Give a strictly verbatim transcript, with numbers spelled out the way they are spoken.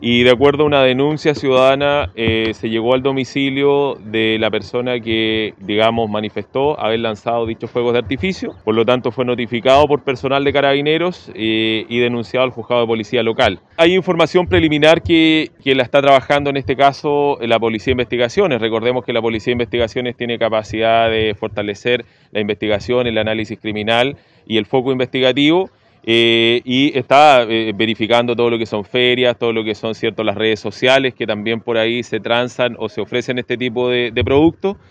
y de acuerdo a una denuncia ciudadana eh, se llegó al domicilio de la persona que, digamos, manifestó haber lanzado dichos fuegos de artificio. Por lo tanto, fue notificado por personal de Carabineros eh, y denunciado al juzgado de policía local. Hay información preliminar que, que la está trabajando en este caso la Policía de Investigaciones. Recordemos que la Policía de Investigaciones tiene capacidad de fortalecer la investigación, el análisis criminal y el foco investigativo. Eh, y está eh, verificando todo lo que son ferias, todo lo que son cierto las redes sociales que también por ahí se transan o se ofrecen este tipo de, de productos.